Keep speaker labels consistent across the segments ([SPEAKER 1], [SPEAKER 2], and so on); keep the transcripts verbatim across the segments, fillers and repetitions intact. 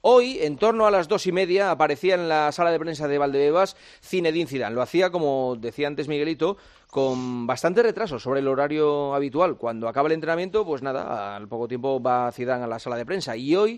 [SPEAKER 1] Hoy, en torno a las dos y media, aparecía en la sala de prensa de Valdebebas Zinedine Zidane. Lo hacía, como decía antes Miguelito, con bastante retraso sobre el horario habitual. Cuando acaba el entrenamiento, pues nada, al poco tiempo va Zidane a la sala de prensa. Y hoy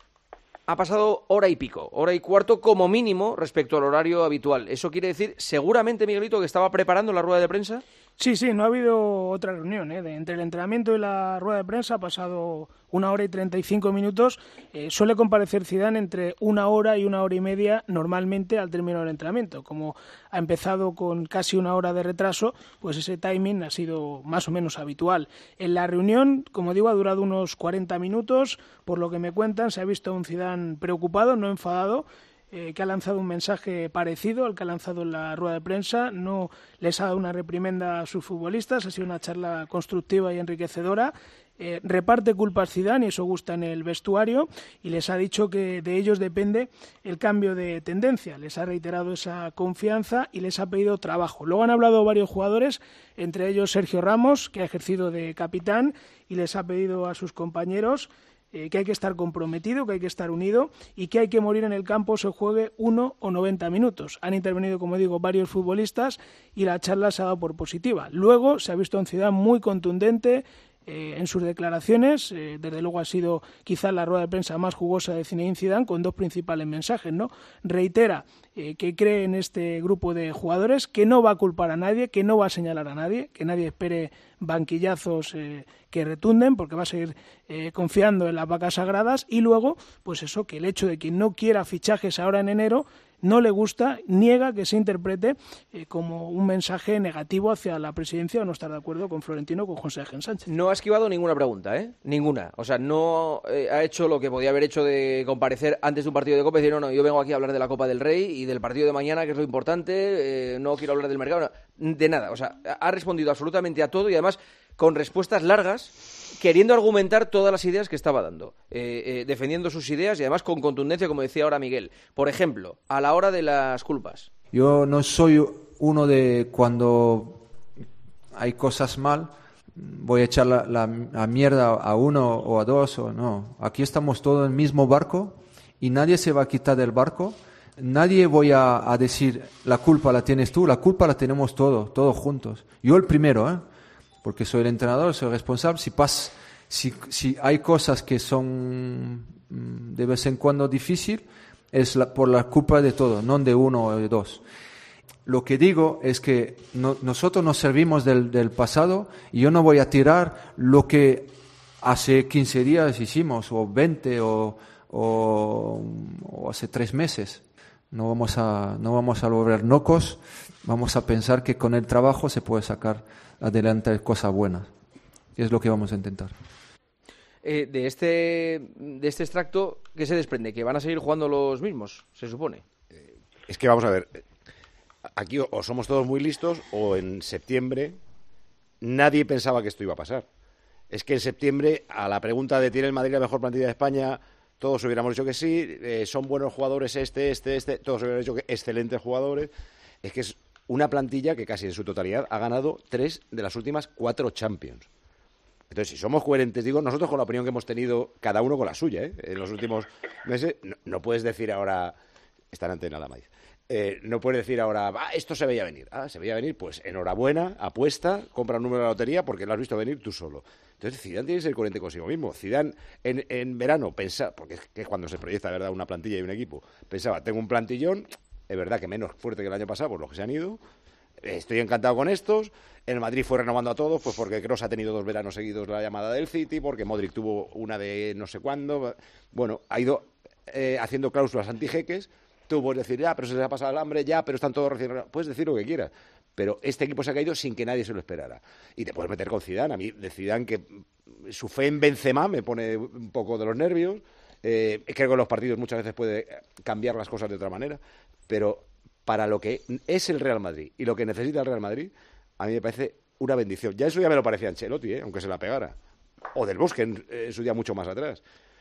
[SPEAKER 1] ha pasado hora y pico, hora y cuarto como mínimo respecto al horario habitual. ¿Eso quiere decir, seguramente, Miguelito, que estaba preparando la rueda de prensa?
[SPEAKER 2] Sí, sí, no ha habido otra reunión, ¿eh? De, entre el entrenamiento y la rueda de prensa ha pasado una hora y treinta y cinco minutos. Eh, suele comparecer Zidane entre una hora y una hora y media normalmente al término del entrenamiento. Como ha empezado con casi una hora de retraso, pues ese timing ha sido más o menos habitual. En la reunión, como digo, ha durado unos cuarenta minutos. Por lo que me cuentan, se ha visto a un Zidane preocupado, no enfadado, Eh, que ha lanzado un mensaje parecido al que ha lanzado en la rueda de prensa. No les ha dado una reprimenda a sus futbolistas, ha sido una charla constructiva y enriquecedora. Eh, reparte culpas Zidane y eso gusta en el vestuario, y les ha dicho que de ellos depende el cambio de tendencia. Les ha reiterado esa confianza y les ha pedido trabajo. Luego han hablado varios jugadores, entre ellos Sergio Ramos, que ha ejercido de capitán, y les ha pedido a sus compañeros Eh, que hay que estar comprometido, que hay que estar unido y que hay que morir en el campo, se juegue uno o noventa minutos. Han intervenido, como digo, varios futbolistas y la charla se ha dado por positiva. Luego se ha visto a un Zidane muy contundente eh, en sus declaraciones. Eh, desde luego ha sido quizá la rueda de prensa más jugosa de Zinedine Zidane, con dos principales mensajes, ¿no? Reitera eh, que cree en este grupo de jugadores, que no va a culpar a nadie, que no va a señalar a nadie, que nadie espere banquillazos eh, que retunden, porque va a seguir eh, confiando en las vacas sagradas. Y luego, pues eso, que el hecho de que no quiera fichajes ahora en enero no le gusta, niega que se interprete eh, como un mensaje negativo hacia la presidencia o no estar de acuerdo con Florentino o con José Ángel Sánchez.
[SPEAKER 1] No ha esquivado ninguna pregunta, ¿eh? Ninguna. O sea, no eh, ha hecho lo que podía haber hecho de comparecer antes de un partido de Copa y decir, no, no, yo vengo aquí a hablar de la Copa del Rey y del partido de mañana, que es lo importante, eh, no quiero hablar del mercado, no, de nada. O sea, ha respondido absolutamente a todo y además con respuestas largas, queriendo argumentar todas las ideas que estaba dando, eh, eh, defendiendo sus ideas y además con contundencia, como decía ahora Miguel. Por ejemplo, a la hora de las culpas.
[SPEAKER 3] Yo no soy uno de cuando hay cosas mal, voy a echar la, la, la mierda a uno o a dos, o no. Aquí estamos todos en el mismo barco y nadie se va a quitar del barco. Nadie voy a, a decir, la culpa la tienes tú, la culpa la tenemos todos, todos juntos. Yo el primero, ¿eh? Porque soy el entrenador, soy el responsable. Si, pas, si, si hay cosas que son de vez en cuando difíciles, es la, por la culpa de todos, no de uno o de dos. Lo que digo es que no, nosotros nos servimos del, del pasado y yo no voy a tirar lo que hace quince días hicimos, o veinte, o, o, o hace tres meses. No vamos a, no vamos a volver locos, vamos a pensar que con el trabajo se puede sacar adelante cosas buenas. Es lo que vamos a intentar.
[SPEAKER 1] Eh, de este de este extracto, ¿qué se desprende? ¿Que van a seguir jugando los mismos, se supone?
[SPEAKER 4] Eh, es que vamos a ver, aquí o, o somos todos muy listos o en septiembre nadie pensaba que esto iba a pasar. Es que en septiembre, a la pregunta de ¿tiene el Madrid la mejor plantilla de España?, todos hubiéramos dicho que sí. Eh, son buenos jugadores este, este, este, todos hubiéramos dicho que excelentes jugadores. Es que es una plantilla que casi en su totalidad ha ganado tres de las últimas cuatro Champions. Entonces, si somos coherentes, digo, nosotros con la opinión que hemos tenido, cada uno con la suya, ¿eh? En los últimos meses, no, no puedes decir ahora, está en antena la maíz, eh, no puedes decir ahora, ah, esto se veía venir, ah, se veía venir, pues enhorabuena, apuesta, compra un número de la lotería porque lo has visto venir tú solo. Entonces, Zidane tiene que ser coherente consigo mismo. Zidane, en, en verano, pensaba, porque es que cuando se proyecta, ¿verdad?, una plantilla y un equipo, pensaba, tengo un plantillón, es verdad que menos fuerte que el año pasado, por los que se han ido, estoy encantado con estos. En el Madrid fue renovando a todos, pues porque Kroos ha tenido dos veranos seguidos la llamada del City, porque Modric tuvo una de no sé cuándo. Bueno, ha ido eh, haciendo cláusulas antijeques. Tú puedes decir, ya, pero se les ha pasado el hambre, ya, pero están todos recién... Puedes decir lo que quieras, pero este equipo se ha caído sin que nadie se lo esperara. Y te puedes meter con Zidane. A mí, de Zidane, que su fe en Benzema me pone un poco de los nervios. Eh, creo que en los partidos muchas veces puede cambiar las cosas de otra manera, pero para lo que es el Real Madrid y lo que necesita el Real Madrid, a mí me parece una bendición. Ya eso ya me lo parecía Ancelotti, ¿eh? Aunque se la pegara. O Del Bosque en, en su día mucho más atrás.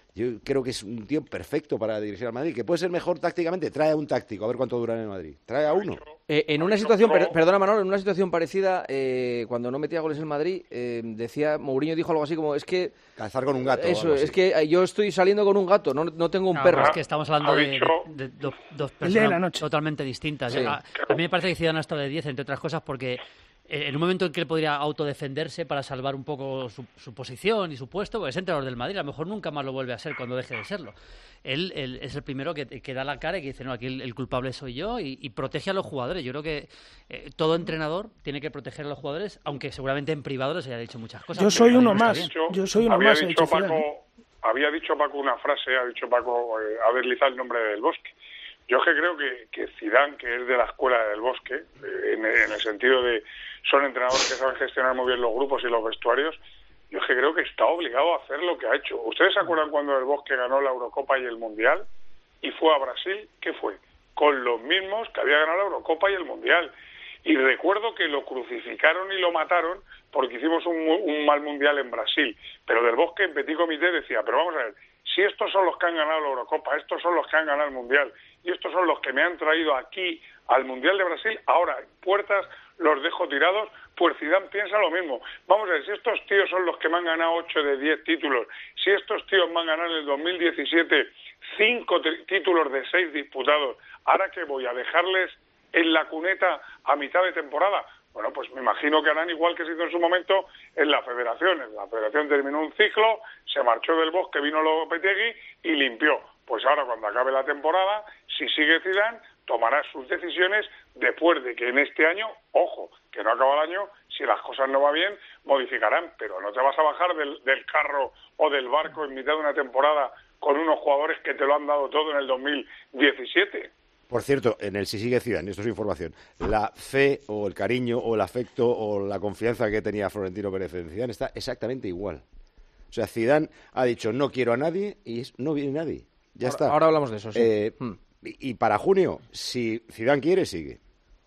[SPEAKER 4] Yo creo que es un tío perfecto para dirigir al Madrid, que puede ser mejor tácticamente. Trae a un táctico, a ver cuánto dura en el Madrid. Trae a uno.
[SPEAKER 1] Eh, en una situación, per, perdona Manolo, en una situación parecida, eh, cuando no metía goles en Madrid, eh, decía, Mourinho dijo algo así como, es que...
[SPEAKER 4] Cazar con un gato.
[SPEAKER 1] Eso, es que yo estoy saliendo con un gato, no, no tengo un
[SPEAKER 5] no,
[SPEAKER 1] perro.
[SPEAKER 5] Es que estamos hablando de,
[SPEAKER 2] dicho...
[SPEAKER 5] de, de, de dos, dos
[SPEAKER 2] personas de la
[SPEAKER 5] noche. totalmente distintas.
[SPEAKER 1] Sí.
[SPEAKER 5] A, a mí me parece que Zidane ha estado de diez, entre otras cosas, porque... en un momento en que él podría autodefenderse para salvar un poco su, su posición y su puesto, pues es entrenador del Madrid, a lo mejor nunca más lo vuelve a ser cuando deje de serlo. Él, él es el primero que, que da la cara y que dice, no, aquí el, el culpable soy yo, y, y protege a los jugadores. Yo creo que eh, todo entrenador tiene que proteger a los jugadores, aunque seguramente en privado les haya dicho muchas cosas.
[SPEAKER 2] Yo soy uno más,
[SPEAKER 6] dicho,
[SPEAKER 2] yo soy uno
[SPEAKER 6] había
[SPEAKER 2] más.
[SPEAKER 6] Dicho Paco, había dicho Paco una frase, ha dicho Paco, eh, ha deslizado el nombre del Bosque. Yo es que creo que, que Zidane, que es de la escuela del Bosque, eh, en, en el sentido de son entrenadores que saben gestionar muy bien los grupos y los vestuarios, yo es que creo que está obligado a hacer lo que ha hecho. ¿Ustedes se acuerdan cuando el Bosque ganó la Eurocopa y el Mundial y fue a Brasil? ¿Qué fue? Con los mismos que había ganado la Eurocopa y el Mundial. Y recuerdo que lo crucificaron y lo mataron porque hicimos un, un mal Mundial en Brasil. Pero del Bosque en Petit Comité decía, pero vamos a ver, si estos son los que han ganado la Eurocopa, estos son los que han ganado el Mundial y estos son los que me han traído aquí al Mundial de Brasil, ahora en puertas los dejo tirados, pues Zidane piensa lo mismo. Vamos a ver, si estos tíos son los que me han ganado ocho de diez títulos, si estos tíos me han ganado en el dos mil diecisiete cinco títulos de seis disputados, ¿ahora que voy a dejarles en la cuneta a mitad de temporada? Bueno, pues me imagino que harán igual que se hizo en su momento en la Federación. En la Federación terminó un ciclo, se marchó del Bosque, vino Lopetegui y limpió. Pues ahora, cuando acabe la temporada, si sigue Zidane, tomará sus decisiones después de que en este año, ojo, que no acaba el año, si las cosas no van bien, modificarán. Pero no te vas a bajar del, del carro o del barco en mitad de una temporada con unos jugadores que te lo han dado todo en el dos mil diecisiete.
[SPEAKER 4] Por cierto, en el si sigue Zidane, esto es información, la fe o el cariño o el afecto o la confianza que tenía Florentino Pérez en Zidane está exactamente igual. O sea, Zidane ha dicho no quiero a nadie y es, no viene nadie. Ya
[SPEAKER 1] ahora,
[SPEAKER 4] está.
[SPEAKER 1] Ahora hablamos de eso, sí.
[SPEAKER 4] Eh,
[SPEAKER 1] hmm.
[SPEAKER 4] y, y para junio, si Zidane quiere, sigue.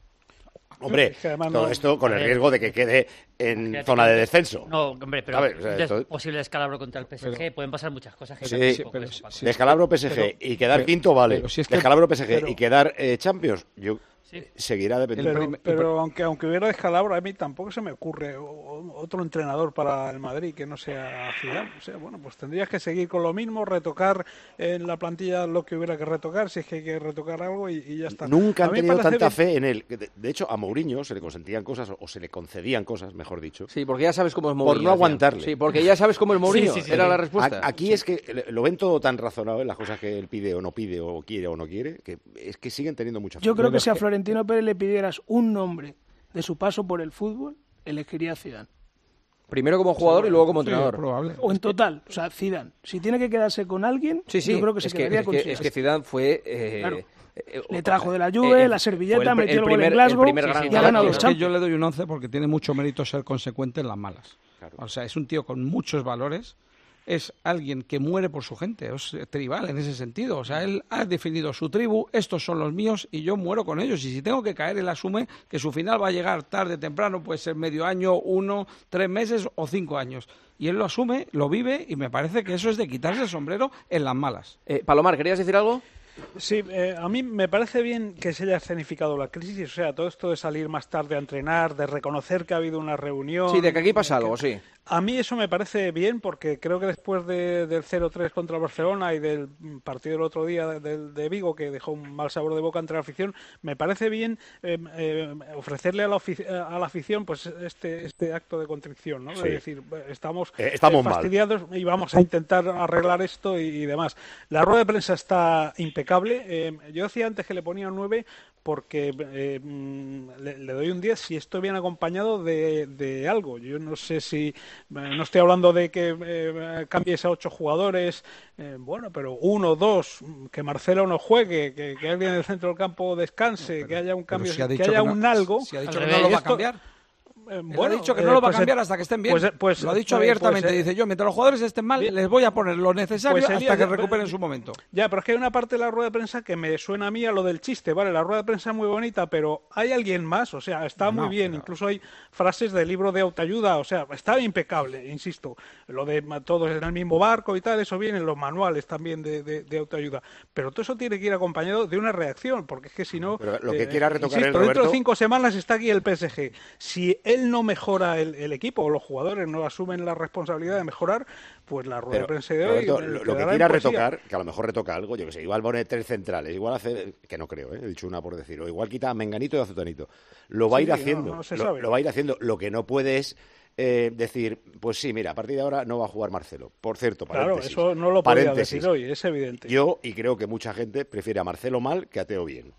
[SPEAKER 4] Hombre, es que todo no... esto con el riesgo de que quede en Fíjate zona de descenso.
[SPEAKER 5] No, hombre, pero
[SPEAKER 4] ver, o sea,
[SPEAKER 5] des
[SPEAKER 4] todo...
[SPEAKER 5] posible descalabro contra el P S G, pero... pueden pasar muchas cosas. Que
[SPEAKER 4] sí,
[SPEAKER 5] sí,
[SPEAKER 4] pero,
[SPEAKER 5] sí,
[SPEAKER 4] sí, descalabro P S G pero, y quedar pero, quinto, vale. Si es que... Descalabro P S G pero... y quedar eh, Champions, yo... Sí. Seguirá dependiendo.
[SPEAKER 7] Pero, pero aunque aunque hubiera descalabro, a mí tampoco se me ocurre otro entrenador para el Madrid que no sea Zidane. O sea, bueno, pues tendrías que seguir con lo mismo, retocar en la plantilla lo que hubiera que retocar, si es que hay que retocar algo y, y ya está.
[SPEAKER 4] Nunca han tenido tanta bien... fe en él. De, de hecho, a Mourinho se le consentían cosas, o se le concedían cosas, mejor dicho.
[SPEAKER 1] Sí, porque ya sabes cómo es Mourinho.
[SPEAKER 4] Por no aguantarle.
[SPEAKER 1] Sí, porque ya sabes cómo es Mourinho. Sí, sí, sí, Era sí. la respuesta.
[SPEAKER 4] A, aquí sí. es que lo ven todo tan razonado en las cosas que él pide o no pide, o quiere o no quiere, que es que siguen teniendo mucha fe.
[SPEAKER 2] Yo creo que si a Florentino Pérez le pidiera un nombre de su paso por el fútbol, elegiría a Zidane.
[SPEAKER 1] Primero como jugador sí, y luego como entrenador.
[SPEAKER 2] Sí, probable. O en total, o sea, Zidane. Si tiene que quedarse con alguien,
[SPEAKER 1] sí, sí.
[SPEAKER 2] yo creo que se
[SPEAKER 1] es
[SPEAKER 2] quedaría
[SPEAKER 1] que,
[SPEAKER 2] con
[SPEAKER 1] es
[SPEAKER 2] Zidane.
[SPEAKER 1] Que, es que Zidane fue... Eh,
[SPEAKER 2] claro.
[SPEAKER 1] eh,
[SPEAKER 2] le trajo de la Juve, eh, la servilleta, el, metió el, el gol en Glasgow
[SPEAKER 1] el gran
[SPEAKER 2] y ha ganado los
[SPEAKER 8] Champions. Es que yo le doy un once porque tiene mucho mérito ser consecuente en las malas.
[SPEAKER 4] Claro.
[SPEAKER 8] O sea, es un tío con muchos valores. Es alguien que muere por su gente, es tribal en ese sentido. O sea, él ha definido su tribu, estos son los míos y yo muero con ellos. Y si tengo que caer, él asume que su final va a llegar tarde, temprano, puede ser medio año, uno, tres meses o cinco años. Y él lo asume, lo vive y me parece que eso es de quitarse el sombrero en las malas.
[SPEAKER 1] Eh, Palomar, ¿querías decir algo?
[SPEAKER 7] Sí, eh, a mí me parece bien que se haya escenificado la crisis, o sea, todo esto de salir más tarde a entrenar, de reconocer que ha habido una reunión...
[SPEAKER 1] Sí, de que aquí pasa
[SPEAKER 7] que...
[SPEAKER 1] algo, sí.
[SPEAKER 7] A mí eso me parece bien porque creo que después de, del cero tres contra el Barcelona y del partido del otro día de, de Vigo, que dejó un mal sabor de boca entre la afición, me parece bien eh, eh, ofrecerle a la, a la afición pues este este acto de contrición, ¿no? Sí. Es decir, estamos,
[SPEAKER 4] eh, estamos
[SPEAKER 7] eh, fastidiados mal. Y vamos a intentar arreglar esto y, y demás. La rueda de prensa está impecable. Eh, yo decía antes que le ponía un nueve porque eh, le, le doy un diez si estoy bien acompañado de, de algo. Yo no sé si... No estoy hablando de que eh, cambies a ocho jugadores, eh, bueno, pero uno, dos, que Marcelo no juegue, que, que alguien en el centro del campo descanse, pero, que haya un cambio, si que haya que un no, algo.
[SPEAKER 8] Si ha dicho que no lo va a cambiar.
[SPEAKER 7] Eh,
[SPEAKER 8] Él
[SPEAKER 7] bueno,
[SPEAKER 8] ha dicho que
[SPEAKER 7] eh,
[SPEAKER 8] no lo va
[SPEAKER 7] pues,
[SPEAKER 8] a cambiar
[SPEAKER 7] eh,
[SPEAKER 8] hasta que estén bien.
[SPEAKER 7] pues, eh, pues,
[SPEAKER 8] lo ha dicho
[SPEAKER 7] pues,
[SPEAKER 8] abiertamente.
[SPEAKER 7] pues, eh,
[SPEAKER 8] Dice yo, mientras los jugadores estén mal,
[SPEAKER 7] bien.
[SPEAKER 8] les voy a poner lo necesario
[SPEAKER 7] Pues sería-
[SPEAKER 8] hasta que
[SPEAKER 7] ya,
[SPEAKER 8] recuperen
[SPEAKER 7] pero-
[SPEAKER 8] su momento.
[SPEAKER 7] Ya, pero es que hay una parte de la rueda de prensa que me suena a mí a lo del chiste, ¿vale? La rueda de prensa es muy bonita, pero hay alguien más, o sea, está
[SPEAKER 8] No,
[SPEAKER 7] muy bien,
[SPEAKER 8] pero-
[SPEAKER 7] incluso hay frases del libro de autoayuda, o sea, está impecable, insisto, lo de ma- todos en el mismo barco y tal, eso viene en los manuales también de, de- de autoayuda, pero todo eso tiene que ir acompañado de una reacción, porque es que si no...
[SPEAKER 4] Pero lo que
[SPEAKER 7] eh,
[SPEAKER 4] quiera retocar
[SPEAKER 7] insisto,
[SPEAKER 4] él,
[SPEAKER 7] dentro de
[SPEAKER 4] Roberto-
[SPEAKER 7] cinco semanas está aquí el P S G. Si él no mejora el, el equipo, o los jugadores no asumen la responsabilidad de mejorar, pues la rueda
[SPEAKER 4] Pero,
[SPEAKER 7] de prensa de hoy...
[SPEAKER 4] Roberto,
[SPEAKER 7] eh,
[SPEAKER 4] lo, lo que
[SPEAKER 7] quedará en
[SPEAKER 4] quiera
[SPEAKER 7] poesía.
[SPEAKER 4] retocar, que a lo mejor retoca algo, yo que sé, igual pone tres centrales, igual hace, que no creo, ¿eh? He dicho una por decir, o igual quita a Menganito y a Zutanito. Lo va a
[SPEAKER 7] Sí,
[SPEAKER 4] ir
[SPEAKER 7] no,
[SPEAKER 4] haciendo,
[SPEAKER 7] no se
[SPEAKER 4] lo,
[SPEAKER 7] sabe.
[SPEAKER 4] lo va a ir haciendo. Lo que no puede es eh, decir, pues sí, mira, a partir de ahora no va a jugar Marcelo. Por cierto,
[SPEAKER 7] Claro,
[SPEAKER 4] paréntesis.
[SPEAKER 7] eso no lo podía
[SPEAKER 4] paréntesis.
[SPEAKER 7] decir hoy, es evidente.
[SPEAKER 4] Yo, y creo que mucha gente, prefiere a Marcelo mal que a Teo bien.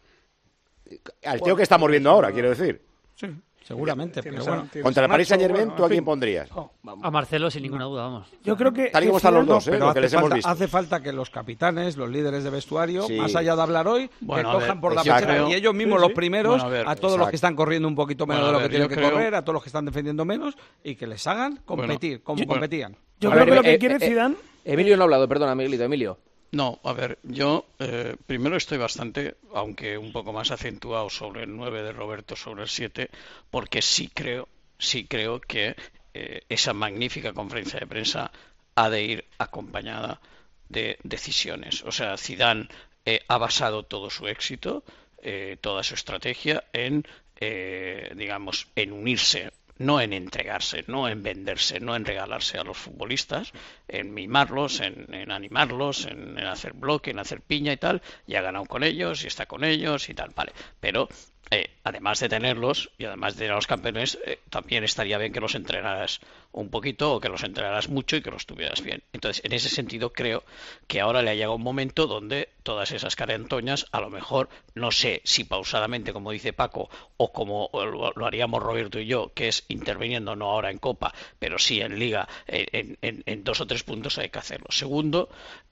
[SPEAKER 4] Al Teo
[SPEAKER 7] Bueno,
[SPEAKER 4] que estamos viendo ahora,
[SPEAKER 7] no,
[SPEAKER 4] quiero decir.
[SPEAKER 8] Sí, seguramente.
[SPEAKER 7] Tienes
[SPEAKER 8] Pero
[SPEAKER 7] a-
[SPEAKER 8] bueno.
[SPEAKER 7] tienes
[SPEAKER 4] Contra
[SPEAKER 7] a
[SPEAKER 4] el Paris
[SPEAKER 7] Nacho,
[SPEAKER 4] Saint-Germain,
[SPEAKER 7] bueno,
[SPEAKER 4] ¿tú a
[SPEAKER 7] en
[SPEAKER 4] quién
[SPEAKER 7] fin.
[SPEAKER 4] pondrías?
[SPEAKER 7] Oh,
[SPEAKER 5] A Marcelo, sin ninguna duda, vamos.
[SPEAKER 2] Yo creo que...
[SPEAKER 4] Tal y como
[SPEAKER 2] que
[SPEAKER 4] están los
[SPEAKER 2] Zidane-
[SPEAKER 4] dos, ¿eh?
[SPEAKER 8] Pero
[SPEAKER 4] Lo que
[SPEAKER 8] hace
[SPEAKER 4] les hemos
[SPEAKER 8] falta,
[SPEAKER 4] visto.
[SPEAKER 8] hace falta que los capitanes, los líderes de vestuario,
[SPEAKER 4] Sí.
[SPEAKER 8] más allá de hablar hoy,
[SPEAKER 9] Bueno,
[SPEAKER 8] que
[SPEAKER 9] a
[SPEAKER 8] cojan
[SPEAKER 9] ver,
[SPEAKER 8] por la
[SPEAKER 4] exacto.
[SPEAKER 8] pechera y ellos mismos
[SPEAKER 7] Sí,
[SPEAKER 8] los
[SPEAKER 7] sí.
[SPEAKER 8] primeros,
[SPEAKER 9] Bueno, a ver,
[SPEAKER 8] a todos los
[SPEAKER 4] exacto.
[SPEAKER 8] que están corriendo un poquito menos
[SPEAKER 9] Bueno,
[SPEAKER 8] de
[SPEAKER 9] a
[SPEAKER 8] lo que
[SPEAKER 9] ver,
[SPEAKER 8] tienen
[SPEAKER 9] yo
[SPEAKER 8] que
[SPEAKER 9] creo-
[SPEAKER 8] correr, a todos los que están defendiendo menos y que les hagan competir, como
[SPEAKER 9] yo-
[SPEAKER 8] competían.
[SPEAKER 2] Yo
[SPEAKER 1] A
[SPEAKER 2] creo
[SPEAKER 1] ver,
[SPEAKER 2] que lo
[SPEAKER 1] eh,
[SPEAKER 2] que
[SPEAKER 1] eh,
[SPEAKER 2] quiere
[SPEAKER 1] eh,
[SPEAKER 2] Zidane...
[SPEAKER 1] Emilio no ha hablado, perdona, Miguelito, Emilio.
[SPEAKER 9] No, a ver, yo eh, primero estoy bastante, aunque un poco más acentuado sobre el nueve de Roberto sobre el siete, porque sí creo, sí creo que eh, esa magnífica conferencia de prensa ha de ir acompañada de decisiones. O sea, Zidane eh, ha basado todo su éxito, eh, toda su estrategia en, eh, digamos, en unirse, no en entregarse, no en venderse, no en regalarse a los futbolistas, en mimarlos, en, en animarlos, en, en hacer bloque, en hacer piña y tal, y ha ganado con ellos y está con ellos y tal, vale. Pero eh, además de tenerlos y además de tener a los campeones, eh, también estaría bien que los entrenaras un poquito o que los entrenaras mucho y que los tuvieras bien. Entonces, en ese sentido, creo que ahora le ha llegado un momento donde todas esas carantoñas, a lo mejor, no sé si pausadamente, como dice Paco, o como lo, lo haríamos Roberto y yo, que es interviniendo no ahora en Copa, pero sí en Liga, en, en, en dos o tres puntos hay que hacerlo. Segundo,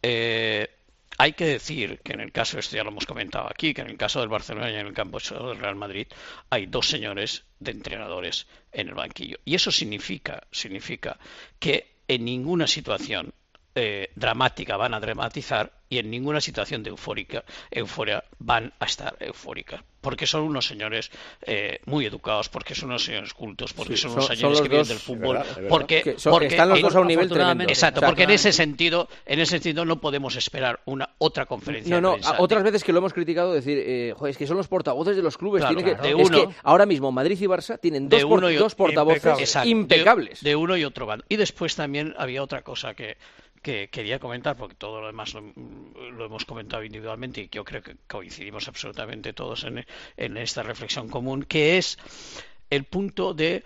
[SPEAKER 9] eh, hay que decir que en el caso, esto ya lo hemos comentado aquí, que en el caso del Barcelona y en el campo del Real Madrid hay dos señores de entrenadores en el banquillo. Y eso significa, significa que en ninguna situación eh, dramática van a dramatizar y en ninguna situación de eufórica, euforia van a estar eufóricas. Porque son unos señores eh, muy educados, porque son unos señores cultos, porque
[SPEAKER 1] Sí,
[SPEAKER 9] son
[SPEAKER 1] son-
[SPEAKER 9] unos
[SPEAKER 1] son
[SPEAKER 9] señores
[SPEAKER 1] los
[SPEAKER 9] que vienen
[SPEAKER 1] dos,
[SPEAKER 9] del fútbol,
[SPEAKER 4] es verdad, es verdad.
[SPEAKER 9] porque,
[SPEAKER 1] Que son-
[SPEAKER 9] porque
[SPEAKER 1] están los
[SPEAKER 9] en-
[SPEAKER 1] dos a un nivel
[SPEAKER 5] afortunadamente,
[SPEAKER 1] tremendo.
[SPEAKER 9] Exacto,
[SPEAKER 1] O sea,
[SPEAKER 9] porque en ese sentido, en ese sentido no podemos esperar una otra conferencia
[SPEAKER 1] No, no,
[SPEAKER 9] de prensa.
[SPEAKER 1] a- otras veces que lo hemos criticado, decir, eh, joder, es que son los portavoces de los clubes.
[SPEAKER 9] Claro,
[SPEAKER 1] tienen que,
[SPEAKER 9] claro. De
[SPEAKER 1] es
[SPEAKER 9] uno-
[SPEAKER 1] que ahora mismo Madrid y Barça tienen
[SPEAKER 9] de
[SPEAKER 1] dos, por-
[SPEAKER 9] uno y-
[SPEAKER 1] dos portavoces
[SPEAKER 7] impecables.
[SPEAKER 1] impecables.
[SPEAKER 9] Exacto, de, de uno y otro bando. Y después también había otra cosa que, que quería comentar, porque todo lo demás lo, lo hemos comentado individualmente y yo creo que coincidimos absolutamente todos en, en esta reflexión común, que es el punto de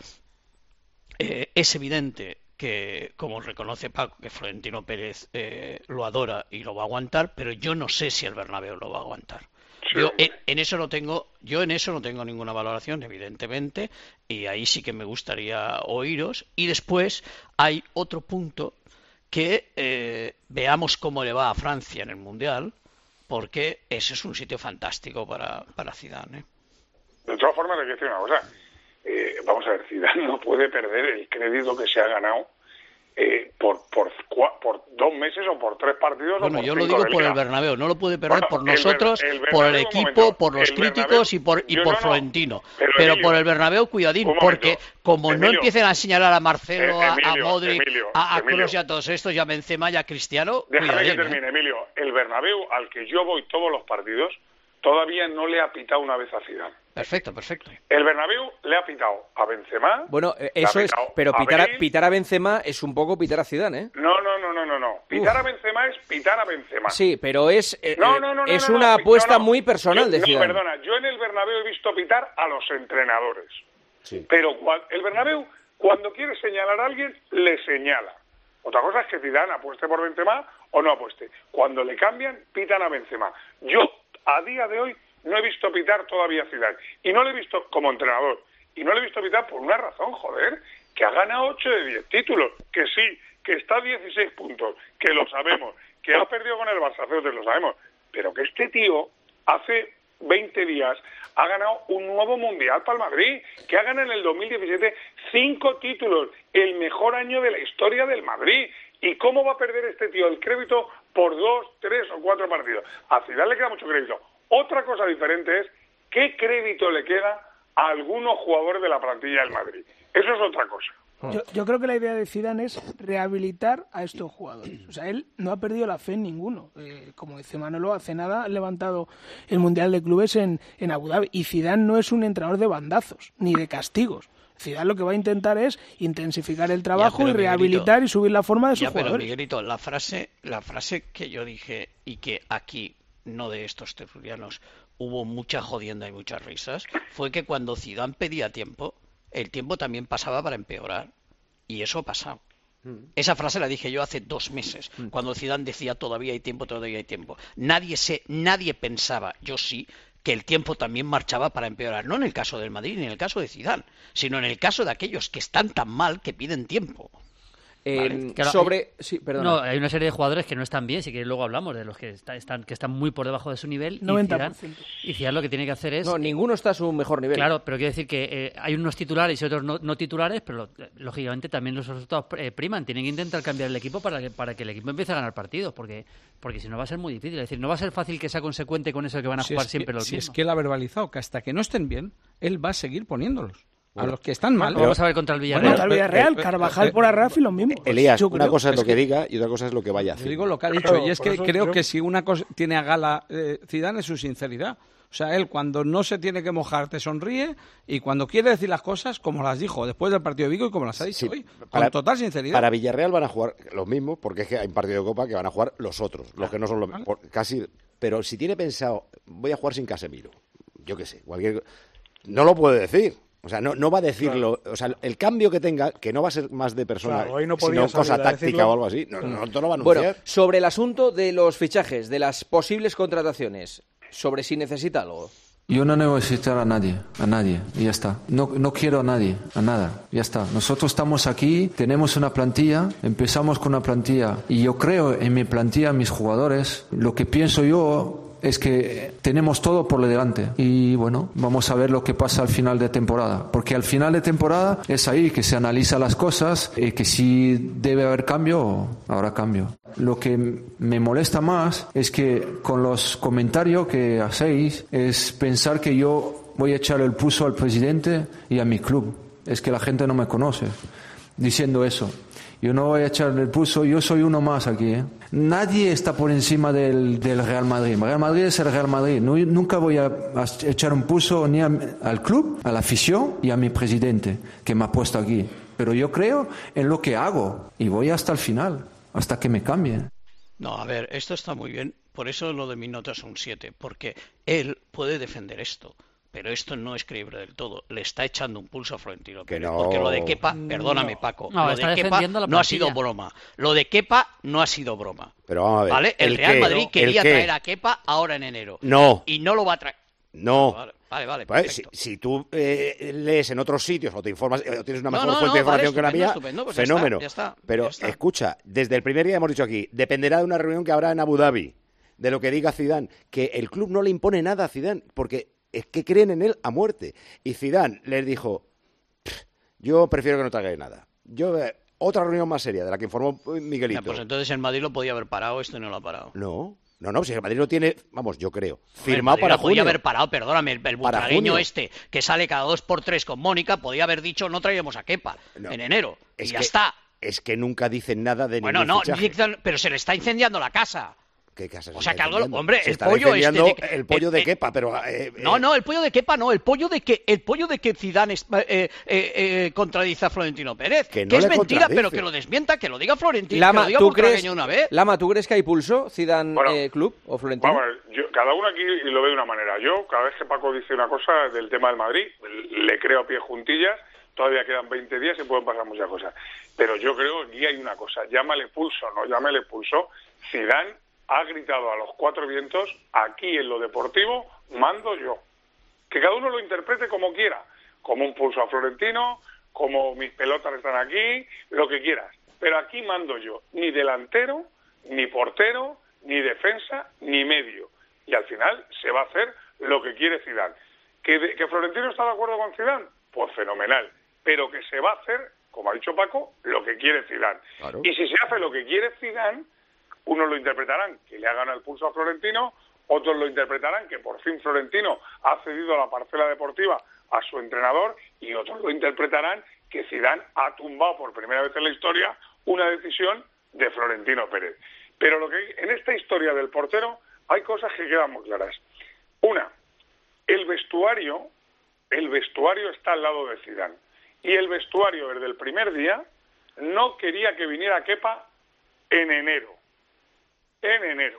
[SPEAKER 9] eh, es evidente que, como reconoce Paco, que Florentino Pérez eh, lo adora y lo va a aguantar, pero yo no sé si el Bernabéu lo va a aguantar. Yo en, en eso no tengo, yo en eso no tengo ninguna valoración, evidentemente, y ahí sí que me gustaría oíros. Y después hay otro punto que eh, veamos cómo le va a Francia en el Mundial, porque ese es un sitio fantástico para, para Zidane, ¿eh?
[SPEAKER 6] De todas formas, hay que decir una cosa. Eh, vamos a ver, Zidane no puede perder el crédito que se ha ganado eh, por, por, cua- por dos meses o por tres partidos.
[SPEAKER 9] Bueno,
[SPEAKER 6] o por
[SPEAKER 9] yo lo
[SPEAKER 6] cinco
[SPEAKER 9] digo
[SPEAKER 6] de
[SPEAKER 9] por
[SPEAKER 6] Liga.
[SPEAKER 9] el Bernabéu, no lo puede perder
[SPEAKER 6] Bueno,
[SPEAKER 9] por
[SPEAKER 6] el Ber-
[SPEAKER 9] nosotros,
[SPEAKER 6] el
[SPEAKER 9] por el
[SPEAKER 6] Bernabéu, un
[SPEAKER 9] equipo,
[SPEAKER 6] momento,
[SPEAKER 9] por los
[SPEAKER 6] el
[SPEAKER 9] críticos
[SPEAKER 6] Bernabéu-
[SPEAKER 9] y por, y
[SPEAKER 6] yo
[SPEAKER 9] por
[SPEAKER 6] no, no,
[SPEAKER 9] Florentino.
[SPEAKER 6] pero,
[SPEAKER 9] Pero
[SPEAKER 6] Emilio,
[SPEAKER 9] por el Bernabéu, cuidadín,
[SPEAKER 6] un
[SPEAKER 9] porque
[SPEAKER 6] momento.
[SPEAKER 9] como no
[SPEAKER 6] Emilio,
[SPEAKER 9] empiecen a señalar a Marcelo,
[SPEAKER 6] Eh,
[SPEAKER 9] a- a,
[SPEAKER 6] Emilio,
[SPEAKER 9] Modric,
[SPEAKER 6] Emilio,
[SPEAKER 9] a, a
[SPEAKER 6] Emilio.
[SPEAKER 9] Kroos y a todos estos, y a Benzema y a Cristiano,
[SPEAKER 6] Déjame que
[SPEAKER 9] cuidadín, ¿eh?
[SPEAKER 6] termine, Emilio. El Bernabéu, al que yo voy todos los partidos, todavía no le ha pitado una vez a Zidane.
[SPEAKER 9] Perfecto, perfecto.
[SPEAKER 6] El Bernabéu le ha pitado a Benzema.
[SPEAKER 1] Bueno, eh,
[SPEAKER 6] le ha
[SPEAKER 1] eso es,
[SPEAKER 6] pitado
[SPEAKER 1] pero
[SPEAKER 6] a
[SPEAKER 1] pitar a,
[SPEAKER 6] Bale.
[SPEAKER 1] pitar a Benzema es un poco pitar a Zidane, ¿eh?
[SPEAKER 6] No, no, no, no, no, no. Pitar
[SPEAKER 1] Uf.
[SPEAKER 6] a Benzema es pitar a Benzema.
[SPEAKER 1] Sí, pero es, eh,
[SPEAKER 6] No, no, no, no,
[SPEAKER 1] es
[SPEAKER 6] no,
[SPEAKER 1] una
[SPEAKER 6] no,
[SPEAKER 1] apuesta
[SPEAKER 6] no, no.
[SPEAKER 1] muy personal
[SPEAKER 6] Yo-
[SPEAKER 1] de
[SPEAKER 6] no,
[SPEAKER 1] Zidane.
[SPEAKER 6] Perdona, yo en el Bernabéu he visto pitar a los entrenadores.
[SPEAKER 4] Sí.
[SPEAKER 6] Pero cua- el Bernabéu, cuando quiere señalar a alguien, le señala. Otra cosa es que Zidane apueste por Benzema o no apueste. Cuando le cambian, pitan a Benzema. Yo, a día de hoy, no he visto pitar todavía a Zidane. Y no lo he visto como entrenador. Y no lo he visto pitar por una razón, joder, que ha ganado ocho de diez títulos. Que sí, que está a dieciséis puntos, que lo sabemos. Que ha perdido con el Barça, lo sabemos. Pero que este tío, hace veinte días, ha ganado un nuevo Mundial para el Madrid, que ha ganado en el dos mil diecisiete Cinco títulos, el mejor año de la historia del Madrid. ¿Y cómo va a perder este tío el crédito por dos, tres o cuatro partidos? A Zidane le queda mucho crédito. Otra cosa diferente es qué crédito le queda a algunos jugadores de la plantilla del Madrid. Eso es otra cosa.
[SPEAKER 2] Yo, yo creo que la idea de Zidane es rehabilitar a estos jugadores. O sea, él no ha perdido la fe en ninguno. Eh, como dice Manolo, hace nada ha levantado el Mundial de Clubes en, en Abu Dhabi. Y Zidane no es un entrenador de bandazos, ni de castigos. Zidane lo que va a intentar es intensificar el trabajo
[SPEAKER 9] ya,
[SPEAKER 2] y rehabilitar
[SPEAKER 9] Miguelito,
[SPEAKER 2] y subir la forma de sus
[SPEAKER 9] ya,
[SPEAKER 2] jugadores.
[SPEAKER 9] Pero Miguelito, la frase, la frase que yo dije y que aquí, no de estos tertulianos, hubo mucha jodienda y muchas risas, fue que cuando Zidane pedía tiempo, el tiempo también pasaba para empeorar. Y eso ha pasado. Mm. Esa frase la dije yo hace dos meses, mm. cuando Zidane decía todavía hay tiempo, todavía hay tiempo. Nadie se, nadie pensaba, yo sí, que el tiempo también marchaba para empeorar. No en el caso del Madrid ni en el caso de Zidane, sino en el caso de aquellos que están tan mal que piden tiempo.
[SPEAKER 1] Eh,
[SPEAKER 5] vale. Claro,
[SPEAKER 1] sobre
[SPEAKER 5] hay,
[SPEAKER 1] sí, perdona.
[SPEAKER 5] No, hay una serie de jugadores que no están bien, si que luego hablamos de los que está, están que están muy por debajo de su nivel.
[SPEAKER 2] noventa por ciento.
[SPEAKER 5] Y Zidane, y Zidane lo que tiene que hacer es...
[SPEAKER 1] No, ninguno está a su mejor nivel.
[SPEAKER 5] Claro, pero quiero decir que eh, hay unos titulares y otros no, no titulares, pero lógicamente también los resultados eh, priman. Tienen que intentar cambiar el equipo para que, para que el equipo empiece a ganar partidos, porque porque si no va a ser muy difícil. Es decir, no va a ser fácil que sea consecuente con eso que van a
[SPEAKER 8] si
[SPEAKER 5] jugar
[SPEAKER 8] es
[SPEAKER 5] siempre
[SPEAKER 8] que,
[SPEAKER 5] los
[SPEAKER 8] si
[SPEAKER 5] mismos.
[SPEAKER 8] es que él ha verbalizado que hasta que no estén bien, él va a seguir poniéndolos. A los que están mal.
[SPEAKER 5] Vamos a ver contra el Villarreal.
[SPEAKER 2] Bueno, contra el Villarreal, Carvajal por Arraf y lo mismo.
[SPEAKER 4] Elías,
[SPEAKER 2] Yo
[SPEAKER 4] una
[SPEAKER 2] creo.
[SPEAKER 4] cosa es,
[SPEAKER 8] Es
[SPEAKER 4] lo que,
[SPEAKER 8] que-
[SPEAKER 4] diga y otra cosa es lo que vaya a
[SPEAKER 8] Yo
[SPEAKER 4] hacer.
[SPEAKER 8] digo lo que ha dicho,
[SPEAKER 7] Claro,
[SPEAKER 8] y es
[SPEAKER 7] por
[SPEAKER 8] que
[SPEAKER 7] eso
[SPEAKER 8] creo
[SPEAKER 7] yo-
[SPEAKER 8] que si una cosa tiene a gala eh, Zidane es su sinceridad. O sea, él cuando no se tiene que mojar te sonríe y cuando quiere decir las cosas, como las dijo después del partido de Vigo y como las ha dicho
[SPEAKER 4] Sí,
[SPEAKER 8] hoy,
[SPEAKER 4] para-
[SPEAKER 8] con total sinceridad.
[SPEAKER 4] Para Villarreal van a jugar los mismos, porque es que hay un partido de Copa que van a jugar los otros, los que no son los
[SPEAKER 8] Vale.
[SPEAKER 4] por- casi. Pero si tiene pensado, voy a jugar sin Casemiro, yo qué sé, cualquier. No lo puede decir. O sea, no, no va a decirlo. O sea, el cambio que tenga, que no va a ser más de persona,
[SPEAKER 7] Claro, hoy no
[SPEAKER 4] sino
[SPEAKER 7] podía
[SPEAKER 4] cosa
[SPEAKER 7] salir a
[SPEAKER 4] táctica
[SPEAKER 7] decirlo.
[SPEAKER 4] o algo así. No, no, no lo va a anunciar.
[SPEAKER 1] Bueno, sobre el asunto de los fichajes, de las posibles contrataciones, sobre si necesita algo.
[SPEAKER 3] Yo no necesito a nadie, a nadie, y ya está. No, no quiero a nadie, a nada, ya está. Nosotros estamos aquí, tenemos una plantilla, empezamos con una plantilla, y yo creo en mi plantilla, mis jugadores, lo que pienso yo es que tenemos todo por delante. Y bueno, vamos a ver lo que pasa al final de temporada. Porque al final de temporada es ahí que se analiza las cosas y que si debe haber cambio, habrá cambio. Lo que me molesta más es que con los comentarios que hacéis es pensar que yo voy a echar el pulso al presidente y a mi club. Es que la gente no me conoce diciendo eso. Yo no voy a echar el pulso, yo soy uno más aquí. ¿eh? Nadie está por encima del, del Real Madrid. El Real Madrid es el Real Madrid. No, nunca voy a, a echar un pulso ni a, al club, a la afición y a mi presidente que me ha puesto aquí. Pero yo creo en lo que hago y voy hasta el final, hasta que me cambien.
[SPEAKER 9] No, a ver, esto está muy bien. Por eso lo de mi nota es un siete, porque él puede defender esto. Pero esto no es creíble del todo. Le está echando un pulso a Florentino
[SPEAKER 4] Que
[SPEAKER 9] Pérez.
[SPEAKER 4] no.
[SPEAKER 9] Porque lo de Kepa, perdóname,
[SPEAKER 2] No.
[SPEAKER 9] Paco,
[SPEAKER 5] No,
[SPEAKER 9] lo
[SPEAKER 5] está
[SPEAKER 9] de Kepa
[SPEAKER 5] defendiendo la
[SPEAKER 9] no ha
[SPEAKER 5] plantilla.
[SPEAKER 9] sido broma. Lo de Kepa no ha sido broma.
[SPEAKER 4] Pero vamos a ver.
[SPEAKER 9] ¿Vale? El, Real
[SPEAKER 4] qué?
[SPEAKER 9] Madrid
[SPEAKER 4] ¿El
[SPEAKER 9] quería
[SPEAKER 4] qué?
[SPEAKER 9] traer a Kepa ahora en enero.
[SPEAKER 4] No,
[SPEAKER 9] Y no lo va a traer.
[SPEAKER 4] no.
[SPEAKER 9] Vale, vale, vale,
[SPEAKER 4] Pues,
[SPEAKER 9] perfecto.
[SPEAKER 4] si, si tú eh, lees en otros sitios o te informas eh, o tienes una
[SPEAKER 9] No,
[SPEAKER 4] mejor
[SPEAKER 9] no,
[SPEAKER 4] fuente de
[SPEAKER 9] no, vale,
[SPEAKER 4] información que la
[SPEAKER 9] estupendo,
[SPEAKER 4] mía,
[SPEAKER 9] estupendo, pues ya
[SPEAKER 4] fenómeno.
[SPEAKER 9] está, ya está,
[SPEAKER 4] Pero
[SPEAKER 9] ya está.
[SPEAKER 4] escucha, desde el primer día hemos dicho aquí, dependerá de una reunión que habrá en Abu Dhabi, de lo que diga Zidane, que el club no le impone nada a Zidane, porque es que creen en él a muerte. Y Zidane les dijo, yo prefiero que no traigáis nada. Yo eh, otra reunión más seria de la que informó eh, Miguelito.
[SPEAKER 9] Ya, pues entonces el Madrid lo podía haber parado, esto no lo ha parado.
[SPEAKER 4] No, no, no, si el Madrid lo tiene, vamos, yo creo,
[SPEAKER 9] El
[SPEAKER 4] firmado
[SPEAKER 9] Madrid
[SPEAKER 4] para
[SPEAKER 9] lo podía
[SPEAKER 4] junio.
[SPEAKER 9] haber parado, perdóname, el, el
[SPEAKER 4] Para
[SPEAKER 9] butragueño
[SPEAKER 4] junio.
[SPEAKER 9] este que sale cada dos por tres con Mónica podía haber dicho no traíamos a Kepa
[SPEAKER 4] No.
[SPEAKER 9] en enero.
[SPEAKER 4] Es
[SPEAKER 9] y ya
[SPEAKER 4] que-
[SPEAKER 9] está.
[SPEAKER 4] Es que nunca dicen nada de
[SPEAKER 9] Bueno,
[SPEAKER 4] ningún
[SPEAKER 9] no,
[SPEAKER 4] fichaje.
[SPEAKER 9] dicen- pero se le está incendiando la casa.
[SPEAKER 4] ¿Qué casa se
[SPEAKER 9] O sea,
[SPEAKER 4] está
[SPEAKER 9] que algo-
[SPEAKER 4] incendiando?
[SPEAKER 9] hombre,
[SPEAKER 4] Se
[SPEAKER 9] el
[SPEAKER 4] está
[SPEAKER 9] pollo este
[SPEAKER 4] incendiando
[SPEAKER 9] de-
[SPEAKER 4] el pollo
[SPEAKER 9] eh,
[SPEAKER 4] de
[SPEAKER 9] eh,
[SPEAKER 4] Kepa, pero eh,
[SPEAKER 9] No,
[SPEAKER 4] eh,
[SPEAKER 9] no, el pollo de Kepa no, el pollo de que el pollo de que Zidane es- eh, eh, eh, contradice a Florentino Pérez,
[SPEAKER 4] Que
[SPEAKER 9] que,
[SPEAKER 4] no
[SPEAKER 9] es
[SPEAKER 4] le
[SPEAKER 9] mentira,
[SPEAKER 4] contradice.
[SPEAKER 9] pero que lo desmienta, que lo diga Florentino, que
[SPEAKER 1] Lama,
[SPEAKER 9] lo diga
[SPEAKER 1] ¿tú crees,
[SPEAKER 9] Butragueño una vez.
[SPEAKER 1] Lama, ¿tú crees que hay pulso, Zidane
[SPEAKER 6] Bueno,
[SPEAKER 1] eh, Club o Florentino?
[SPEAKER 6] Vamos a ver, yo- cada uno aquí lo ve de una manera. Yo, cada vez que Paco dice una cosa del tema del Madrid, le creo a pie juntillas. Todavía quedan veinte días y pueden pasar muchas cosas. Pero yo creo que aquí hay una cosa. Llámale pulso, no llámale pulso. Zidane ha gritado a los cuatro vientos, aquí en lo deportivo mando yo. Que cada uno lo interprete como quiera. Como un pulso a Florentino, como mis pelotas están aquí, lo que quieras. Pero aquí mando yo. Ni delantero, ni portero, ni defensa, ni medio. Y al final se va a hacer lo que quiere Zidane. ¿Que, de- que Florentino está de acuerdo con Zidane? Pues fenomenal. pero que se va a hacer, como ha dicho Paco, lo que quiere Zidane.
[SPEAKER 4] Claro.
[SPEAKER 6] Y si se hace lo que quiere Zidane, unos lo interpretarán que le ha ganado el pulso a Florentino, otros lo interpretarán que por fin Florentino ha cedido la parcela deportiva a su entrenador, y otros lo interpretarán que Zidane ha tumbado por primera vez en la historia una decisión de Florentino Pérez. Pero lo que en esta historia del portero hay cosas que quedan muy claras. Una, el vestuario, el vestuario está al lado de Zidane, y el vestuario desde el primer día no quería que viniera Kepa en enero. En enero.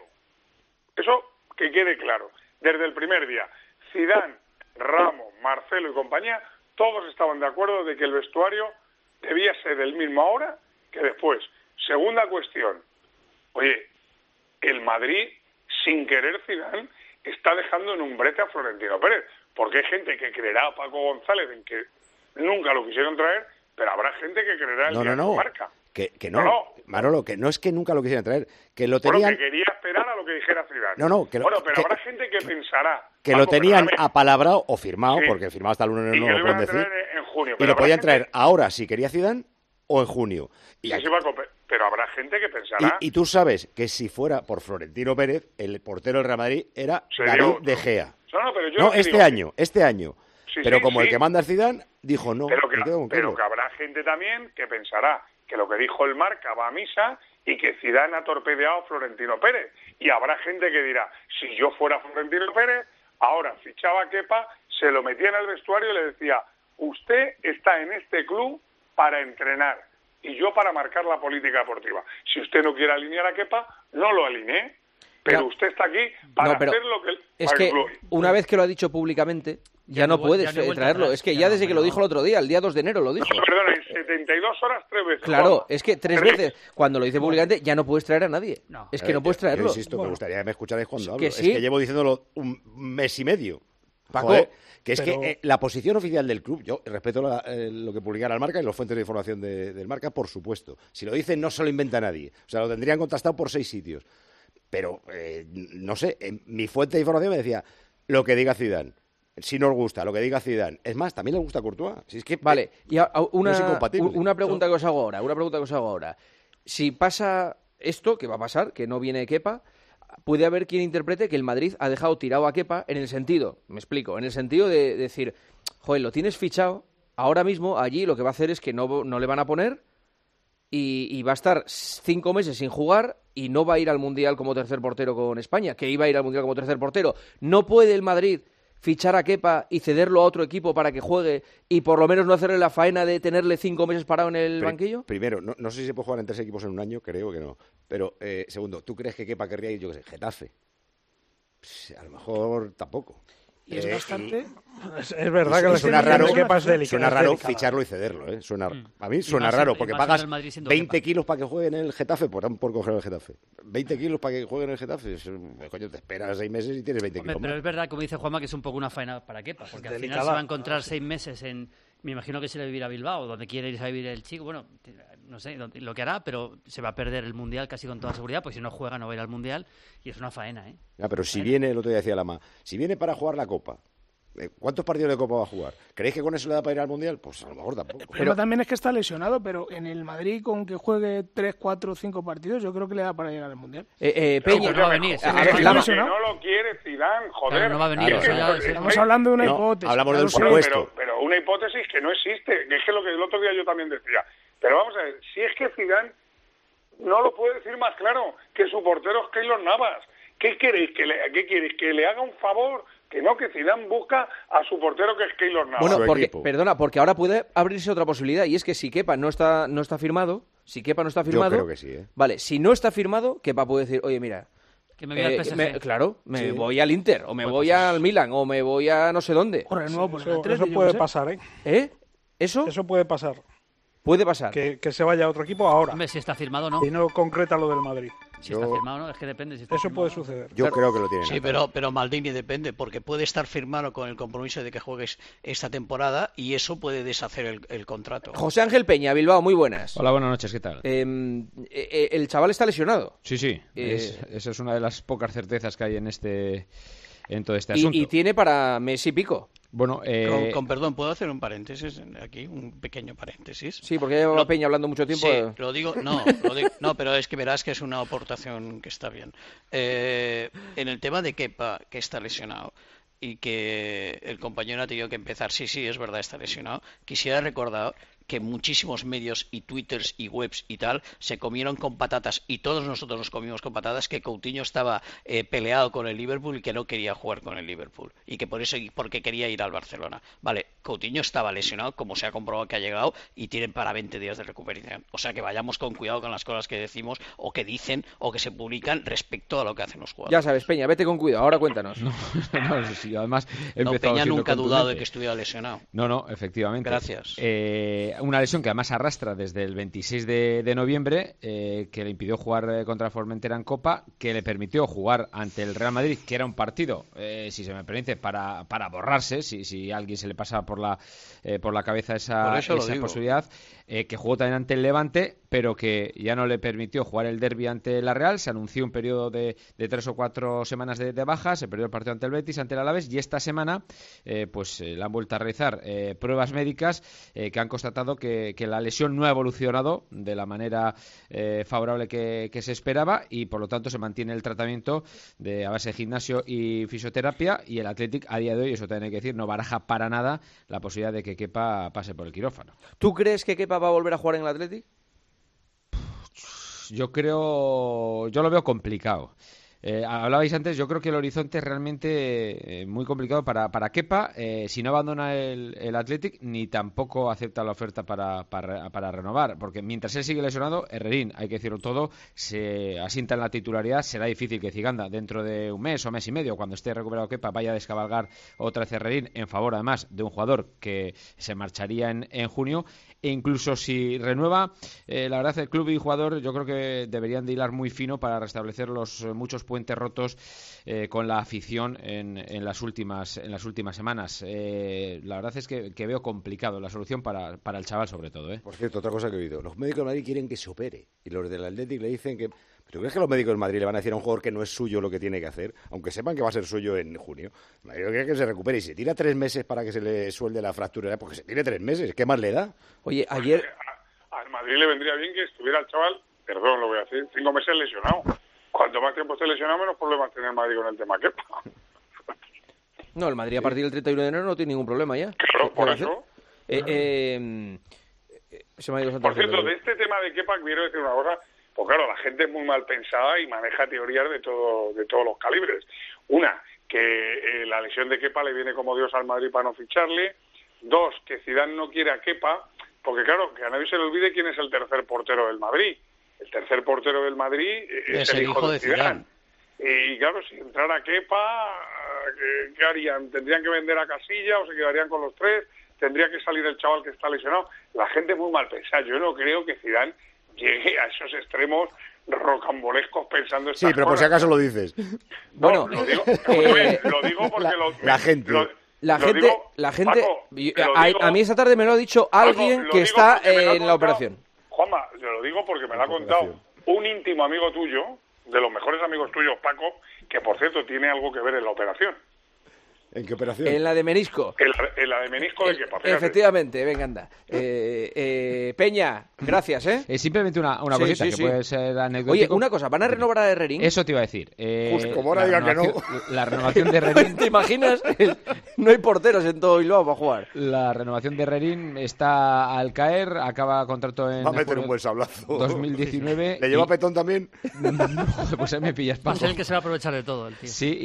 [SPEAKER 6] Eso que quede claro. Desde el primer día, Zidane, Ramos, Marcelo y compañía, todos estaban de acuerdo de que el vestuario debía ser del mismo ahora que después. Segunda cuestión. Oye, el Madrid, sin querer Zidane, está dejando en un brete a Florentino Pérez, porque hay gente que creerá a Paco González en que nunca lo quisieron traer, pero habrá gente que creerá en
[SPEAKER 4] No,
[SPEAKER 6] el
[SPEAKER 4] no, no.
[SPEAKER 6] Marca.
[SPEAKER 4] Que, que no,
[SPEAKER 6] No, no.
[SPEAKER 4] Manolo, que no es que nunca lo quisieran traer, que lo
[SPEAKER 6] Bueno,
[SPEAKER 4] tenían,
[SPEAKER 6] que quería esperar a lo que dijera Zidane.
[SPEAKER 4] No, no, que lo-
[SPEAKER 6] bueno, pero
[SPEAKER 4] que-
[SPEAKER 6] habrá gente que pensará...
[SPEAKER 4] que
[SPEAKER 6] Paco,
[SPEAKER 4] lo tenían
[SPEAKER 6] perdóname,
[SPEAKER 4] apalabrado o firmado,
[SPEAKER 6] Sí.
[SPEAKER 4] porque firmado hasta el uno de
[SPEAKER 6] y que
[SPEAKER 4] enero no
[SPEAKER 6] lo
[SPEAKER 4] lo
[SPEAKER 6] iban
[SPEAKER 4] pueden
[SPEAKER 6] a
[SPEAKER 4] decir,
[SPEAKER 6] traer en junio.
[SPEAKER 4] y
[SPEAKER 6] pero
[SPEAKER 4] lo
[SPEAKER 6] habrá
[SPEAKER 4] podían
[SPEAKER 6] gente-
[SPEAKER 4] traer ahora si quería Zidane o en junio. Y,
[SPEAKER 6] Sí, sí, Paco, pe- pero habrá gente que pensará...
[SPEAKER 4] y- y tú sabes que si fuera por Florentino Pérez, el portero del Real Madrid era
[SPEAKER 6] Sería
[SPEAKER 4] David
[SPEAKER 6] otro.
[SPEAKER 4] De Gea.
[SPEAKER 6] No, no, pero yo
[SPEAKER 4] No,
[SPEAKER 6] lo que
[SPEAKER 4] este
[SPEAKER 6] digo-
[SPEAKER 4] año, este año.
[SPEAKER 6] Sí,
[SPEAKER 4] Pero
[SPEAKER 6] sí,
[SPEAKER 4] como el
[SPEAKER 6] sí.
[SPEAKER 4] que manda es Zidane, dijo no,
[SPEAKER 6] Pero que,
[SPEAKER 4] me quedo con
[SPEAKER 6] pero
[SPEAKER 4] Carlos.
[SPEAKER 6] que habrá gente también que pensará que lo que dijo el Marca va a misa y que Zidane ha torpedeado a Florentino Pérez. Y habrá gente que dirá, si yo fuera Florentino Pérez, ahora fichaba a Kepa, se lo metía en el vestuario y le decía, usted está en este club para entrenar y yo para marcar la política deportiva. Si usted no quiere alinear a Kepa, no lo alinee, pero
[SPEAKER 1] Ya.
[SPEAKER 6] usted está aquí para
[SPEAKER 1] No, pero
[SPEAKER 6] hacer lo que el,
[SPEAKER 1] Es
[SPEAKER 6] para
[SPEAKER 1] que
[SPEAKER 6] el club.
[SPEAKER 1] una vez que lo ha dicho públicamente, ya,
[SPEAKER 5] Ya
[SPEAKER 1] no
[SPEAKER 5] no vu-
[SPEAKER 1] puedes
[SPEAKER 5] ya no he
[SPEAKER 1] eh,
[SPEAKER 5] vuelto
[SPEAKER 1] traerlo.
[SPEAKER 5] atrás,
[SPEAKER 1] Es que
[SPEAKER 5] ya
[SPEAKER 1] ya
[SPEAKER 5] no,
[SPEAKER 1] desde que lo
[SPEAKER 5] no.
[SPEAKER 1] dijo el otro día, el día dos de enero lo dijo.
[SPEAKER 6] No, perdona, en setenta y dos horas tres veces.
[SPEAKER 1] Claro,
[SPEAKER 6] Juanma.
[SPEAKER 1] es que tres
[SPEAKER 6] Tres.
[SPEAKER 1] veces, cuando lo dice públicamente, ya no puedes traer a nadie.
[SPEAKER 5] No.
[SPEAKER 1] Es que no
[SPEAKER 4] Eh,
[SPEAKER 1] puedes
[SPEAKER 4] yo-
[SPEAKER 1] traerlo.
[SPEAKER 4] Yo insisto, me gustaría que me escucharais cuando hablo.
[SPEAKER 1] Que
[SPEAKER 4] Es
[SPEAKER 1] sí.
[SPEAKER 4] que llevo diciéndolo un mes y medio.
[SPEAKER 1] Paco,
[SPEAKER 4] Joder, que es
[SPEAKER 7] pero-
[SPEAKER 4] que eh, la posición oficial del club, yo respeto la- eh, lo que publicara el Marca y las fuentes de información de- del Marca, por supuesto. Si lo dicen, no se lo inventa nadie. O sea, lo tendrían contrastado por seis sitios. Pero, eh, no sé, en mi fuente de información me decía lo que diga Zidane. Si nos gusta, lo que diga Zidane. Es más, también le gusta Courtois. Si es que,
[SPEAKER 1] Vale, y a- a- una,
[SPEAKER 4] No es incompatible.
[SPEAKER 1] u- una pregunta que os hago ahora, una pregunta que os hago ahora. Si pasa esto, que va a pasar, que no viene Kepa, puede haber quien interprete que el Madrid ha dejado tirado a Kepa en el sentido, me explico, en el sentido de decir, joder, lo tienes fichado, ahora mismo allí lo que va a hacer es que no, no le van a poner y, y va a estar cinco meses sin jugar y no va a ir al Mundial como tercer portero con España, que iba a ir al Mundial como tercer portero. No puede el Madrid fichar a Kepa y cederlo a otro equipo para que juegue y por lo menos no hacerle la faena de tenerle cinco meses parado en el
[SPEAKER 4] Pri-
[SPEAKER 1] banquillo.
[SPEAKER 4] Primero, no, no sé si se puede jugar en tres equipos en un año, creo que no. Pero, eh, segundo, ¿tú crees que Kepa querría ir, yo qué sé, Getafe? Pss, a lo mejor tampoco.
[SPEAKER 2] Y es
[SPEAKER 4] Eh,
[SPEAKER 2] bastante...
[SPEAKER 7] Es, es verdad que
[SPEAKER 4] y
[SPEAKER 7] la
[SPEAKER 4] suena
[SPEAKER 7] situación
[SPEAKER 4] raro,
[SPEAKER 7] de Kepa es delicada,
[SPEAKER 4] suena
[SPEAKER 7] es
[SPEAKER 4] raro
[SPEAKER 7] delicada.
[SPEAKER 4] ficharlo y cederlo, ¿eh? Suena,
[SPEAKER 5] Mm.
[SPEAKER 4] A mí
[SPEAKER 5] Y
[SPEAKER 4] suena
[SPEAKER 5] más en-
[SPEAKER 4] raro,
[SPEAKER 5] y
[SPEAKER 4] porque
[SPEAKER 5] más en
[SPEAKER 4] pagas
[SPEAKER 5] el Madrid siendo
[SPEAKER 4] veinte
[SPEAKER 5] Kepa.
[SPEAKER 4] kilos para que juegue en el Getafe, pues dan por coger el Getafe. veinte kilos para que juegue en el Getafe, es, eh, coño, te esperas seis meses y tienes veinte
[SPEAKER 5] Hombre,
[SPEAKER 4] kilos
[SPEAKER 5] pero
[SPEAKER 4] más.
[SPEAKER 5] es verdad, como dice Juanma, que es un poco una faena para Kepa, porque al final
[SPEAKER 7] delicada.
[SPEAKER 5] se va a encontrar seis meses en... Me imagino que se le vivir a Bilbao, donde quiere irse a vivir el chico. Bueno, no sé dónde- lo que hará, pero se va a perder el Mundial casi con toda seguridad, pues si no juega no va a ir al Mundial y es una faena, ¿eh?
[SPEAKER 4] Ya, pero si viene, el otro día decía Lama, si viene para jugar la Copa, eh, ¿cuántos partidos de Copa va a jugar? ¿Creéis que con eso le da para ir al Mundial? Pues a lo mejor tampoco.
[SPEAKER 2] El problema también es que está lesionado, pero en el Madrid, con que juegue tres, cuatro, cinco partidos, yo creo que le da para llegar al Mundial.
[SPEAKER 1] Eh, eh,
[SPEAKER 5] Pero
[SPEAKER 1] Peña,
[SPEAKER 5] no va a venir.
[SPEAKER 1] a
[SPEAKER 5] A
[SPEAKER 1] ver,
[SPEAKER 6] Que
[SPEAKER 1] Lama,
[SPEAKER 6] no, que no lo quiere Zidane, joder.
[SPEAKER 5] Claro, no va a venir,
[SPEAKER 6] Es que
[SPEAKER 5] eso ya-
[SPEAKER 6] no-
[SPEAKER 5] eso-
[SPEAKER 2] Estamos hablando de una
[SPEAKER 4] No,
[SPEAKER 2] hipótesis.
[SPEAKER 4] hablamos
[SPEAKER 2] ya
[SPEAKER 4] del
[SPEAKER 2] lo sé.
[SPEAKER 6] Bueno,
[SPEAKER 4] supuesto.
[SPEAKER 6] pero, pero una hipótesis que no existe, que es que lo que el otro día yo también decía. Pero vamos a ver, si es que Zidane no lo puede decir más claro, que su portero es Keylor Navas. ¿Qué queréis? ¿Que le, ¿Qué queréis? ¿Que le haga un favor? Que no, que Zidane busca a su portero que es Keylor Navas.
[SPEAKER 1] bueno,
[SPEAKER 4] su
[SPEAKER 1] porque,
[SPEAKER 4] equipo.
[SPEAKER 1] perdona, porque ahora puede abrirse otra posibilidad y es que si Kepa no está, no está firmado, si Kepa no está
[SPEAKER 4] Yo
[SPEAKER 1] firmado,
[SPEAKER 4] creo que sí, ¿eh?
[SPEAKER 1] vale, si no está firmado, Kepa puede decir, oye, mira,
[SPEAKER 5] Que me voy al
[SPEAKER 1] eh,
[SPEAKER 5] P S G.
[SPEAKER 1] me- claro, me
[SPEAKER 4] Sí.
[SPEAKER 1] voy al Inter, o me
[SPEAKER 5] Pues
[SPEAKER 1] voy
[SPEAKER 5] pues
[SPEAKER 1] al Milan, o me voy a no sé dónde.
[SPEAKER 2] O renuevo por el
[SPEAKER 7] Eso,
[SPEAKER 2] Atlético,
[SPEAKER 7] eso
[SPEAKER 2] yo
[SPEAKER 7] puede
[SPEAKER 2] qué sé.
[SPEAKER 7] pasar, ¿eh?
[SPEAKER 1] ¿Eh? ¿Eso?
[SPEAKER 7] Eso puede pasar.
[SPEAKER 1] Puede pasar.
[SPEAKER 7] Que, que se vaya a otro equipo ahora.
[SPEAKER 5] Hombre, si está firmado o no.
[SPEAKER 7] Y no concreta lo del Madrid.
[SPEAKER 5] Si está
[SPEAKER 4] Yo-
[SPEAKER 5] firmado o no, es que depende. Si está
[SPEAKER 7] Eso
[SPEAKER 5] firmado
[SPEAKER 7] puede
[SPEAKER 5] o no.
[SPEAKER 7] suceder.
[SPEAKER 4] Yo creo que lo tienen.
[SPEAKER 9] Sí, pero, pero Maldini depende, porque puede estar firmado con el compromiso de que juegues esta temporada y eso puede deshacer el, el contrato.
[SPEAKER 1] José Ángel Peña, Bilbao, muy buenas.
[SPEAKER 10] Hola, buenas noches, ¿qué tal?
[SPEAKER 1] Eh, eh, el chaval está lesionado.
[SPEAKER 10] Sí, sí,
[SPEAKER 1] eh,
[SPEAKER 10] es- esa es una de las pocas certezas que hay en este en todo este
[SPEAKER 1] Y,
[SPEAKER 10] asunto.
[SPEAKER 1] y tiene para mes y pico.
[SPEAKER 10] Bueno, eh...
[SPEAKER 9] con, con perdón, ¿puedo hacer un paréntesis aquí? Un pequeño paréntesis.
[SPEAKER 1] Sí, porque lleva lo... Peña hablando mucho tiempo.
[SPEAKER 9] Sí,
[SPEAKER 1] de...
[SPEAKER 9] lo digo, no, lo digo, no, pero es que verás que es una aportación que está bien. Eh, en el tema de Kepa, que está lesionado, y que el compañero ha tenido que empezar, sí, sí, es verdad, está lesionado, quisiera recordar que muchísimos medios y twitters y webs y tal se comieron con patatas, y todos nosotros nos comimos con patatas, que Coutinho estaba eh, peleado con el Liverpool y que no quería jugar con el Liverpool, y que por eso, porque quería ir al Barcelona. Vale, Coutinho estaba lesionado, como se ha comprobado que ha llegado, y tienen para veinte días de recuperación. O sea que vayamos con cuidado con las cosas que decimos, o que dicen, o que se publican respecto a lo que hacen los jugadores.
[SPEAKER 1] Ya sabes, Peña, vete con cuidado, ahora cuéntanos.
[SPEAKER 10] No, no, sí, además he
[SPEAKER 9] no,
[SPEAKER 10] empezado
[SPEAKER 9] Peña nunca ha dudado de que
[SPEAKER 10] estuviera
[SPEAKER 9] estuviera lesionado.
[SPEAKER 10] No, no, efectivamente.
[SPEAKER 9] Gracias.
[SPEAKER 10] Eh, una lesión que además arrastra desde el veintiséis de, de noviembre, eh, que le impidió jugar eh, contra Formentera en Copa, que le permitió jugar ante el Real Madrid, que era un partido, eh, si se me permite, para, para borrarse, si, si a alguien se le pasaba por la, eh, por la cabeza esa, esa posibilidad, eh, que jugó también ante el Levante, pero que ya no le permitió jugar el derbi ante la Real. Se anunció un periodo de, de tres o cuatro semanas de, de baja, se perdió el partido ante el Betis, ante el Alavés, y esta semana eh, pues eh, le han vuelto a realizar eh, pruebas médicas eh, que han constatado que, que la lesión no ha evolucionado de la manera eh, favorable que, que se esperaba, y por lo tanto se mantiene el tratamiento de a base de gimnasio y fisioterapia, y el Athletic a día de hoy, eso también hay que decir, no baraja para nada la posibilidad de que Kepa pase por el quirófano.
[SPEAKER 1] ¿Tú crees que Kepa va a volver a jugar en el Athletic?
[SPEAKER 10] Yo creo, yo lo veo complicado. Eh, hablabais antes, yo creo que el horizonte es realmente eh, muy complicado para, para Kepa, eh, si no abandona el, el Athletic, ni tampoco acepta la oferta para, para, para renovar, porque mientras él sigue lesionado, Herrerín, hay que decirlo todo, se asienta en la titularidad. Será difícil que Ziganda dentro de un mes o mes y medio, cuando esté recuperado Kepa, vaya a descabalgar otra vez Herrerín en favor además de un jugador que se marcharía en, en junio. E incluso si renueva, eh, la verdad el club y jugador yo creo que deberían de hilar muy fino para restablecer los eh, muchos puentes rotos eh, con la afición en, en las últimas en las últimas semanas. Eh, la verdad es que, que veo complicado la solución para, para el chaval sobre todo. ¿eh?
[SPEAKER 4] Por cierto, otra cosa que he oído, los médicos de Madrid quieren que se opere, y los del Athletic le dicen que... ¿Pero crees que los médicos de Madrid le van a decir a un jugador que no es suyo lo que tiene que hacer, aunque sepan que va a ser suyo en junio? Madrid quiere que se recupere, y si tira tres meses para que se le suelde la fractura, porque se tire tres meses, ¿qué más le da?
[SPEAKER 1] Oye, ayer...
[SPEAKER 6] A, al Madrid le vendría bien que estuviera el chaval, perdón, lo voy a decir, cinco meses lesionado. Cuanto más tiempo esté lesionado, menos problemas tiene el Madrid con el tema Kepa.
[SPEAKER 1] No, el Madrid a partir del treinta y uno de enero no tiene ningún problema ya.
[SPEAKER 6] Claro, por eso.
[SPEAKER 1] Eh, eh, eh, se me ha ido
[SPEAKER 6] por cierto, de este tema de Kepa quiero decir una cosa. Pues claro, la gente es muy mal pensada y maneja teorías de todo de todos los calibres. Una, que eh, la lesión de Kepa le viene como Dios al Madrid para no ficharle. Dos, que Zidane no quiere a Kepa, porque claro, que a nadie se le olvide quién es el tercer portero del Madrid. El tercer portero del Madrid es,
[SPEAKER 9] es el hijo, hijo de Zidane.
[SPEAKER 6] Zidane. Y claro, si entrara Kepa, ¿qué, ¿qué harían? ¿Tendrían que vender a Casilla o se quedarían con los tres? ¿Tendría que salir el chaval que está lesionado? La gente es muy mal pensada. Yo no creo que Zidane llegue a esos extremos rocambolescos pensando estas
[SPEAKER 4] Sí, pero por
[SPEAKER 6] cosas.
[SPEAKER 4] si acaso lo dices.
[SPEAKER 1] Bueno,
[SPEAKER 6] no, lo, digo,
[SPEAKER 1] eh,
[SPEAKER 6] lo digo porque
[SPEAKER 1] la,
[SPEAKER 6] lo,
[SPEAKER 4] la gente...
[SPEAKER 6] Lo,
[SPEAKER 1] la
[SPEAKER 6] lo
[SPEAKER 1] gente,
[SPEAKER 6] digo,
[SPEAKER 1] la gente,
[SPEAKER 6] Paco,
[SPEAKER 1] a,
[SPEAKER 6] digo,
[SPEAKER 1] a mí esta tarde me lo ha dicho alguien
[SPEAKER 6] Paco,
[SPEAKER 1] que está eh, en
[SPEAKER 6] contado,
[SPEAKER 1] la operación.
[SPEAKER 6] Juanma, te lo digo porque me lo ha contado un íntimo amigo tuyo, de los mejores amigos tuyos, Paco, que por cierto tiene algo que ver en la operación.
[SPEAKER 4] ¿En qué operación?
[SPEAKER 1] En la de menisco.
[SPEAKER 6] En la, en la de menisco de Kepa.
[SPEAKER 1] Efectivamente, venga, anda. Eh, eh, Peña, gracias, ¿eh?
[SPEAKER 10] Eh, simplemente una, una
[SPEAKER 1] Sí,
[SPEAKER 10] cosita
[SPEAKER 1] sí,
[SPEAKER 10] que
[SPEAKER 1] sí.
[SPEAKER 10] puede ser anecdótico.
[SPEAKER 1] Oye, una cosa, ¿van a renovar a Herrerín?
[SPEAKER 10] Eso te iba a decir. Eh,
[SPEAKER 4] Justo, como ahora
[SPEAKER 10] la
[SPEAKER 4] diga que no.
[SPEAKER 10] renovación- La renovación de Herrerín...
[SPEAKER 1] ¿Te imaginas? No hay porteros en todo Bilbao para jugar.
[SPEAKER 10] La renovación de Herrerín está al caer, acaba contrato en
[SPEAKER 4] Va a meter
[SPEAKER 10] junio
[SPEAKER 4] un buen sablazo.
[SPEAKER 10] dos mil diecinueve.
[SPEAKER 4] ¿Le lleva
[SPEAKER 10] y-
[SPEAKER 4] Petón también?
[SPEAKER 10] No, pues ahí me pillas, Paco.
[SPEAKER 5] Es el que se va a aprovechar de todo, el tío.
[SPEAKER 10] Sí,